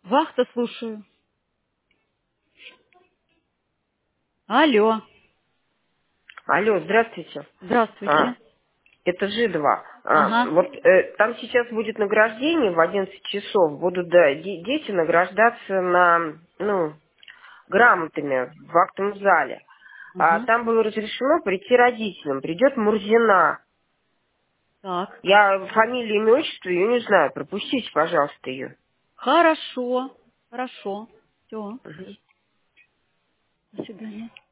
Вахта, слушаю. Алло. Алло, здравствуйте. Здравствуйте. Это Жидова. Ага. Там сейчас будет награждение в 11 часов. Будут дети награждаться грамотами в актовом зале. Угу. Там было разрешено прийти родителям. Придет Мурзина. Так. Я фамилию, имя, отчество ее не знаю. Пропустите, пожалуйста, ее. Хорошо. Хорошо. Все. До свидания.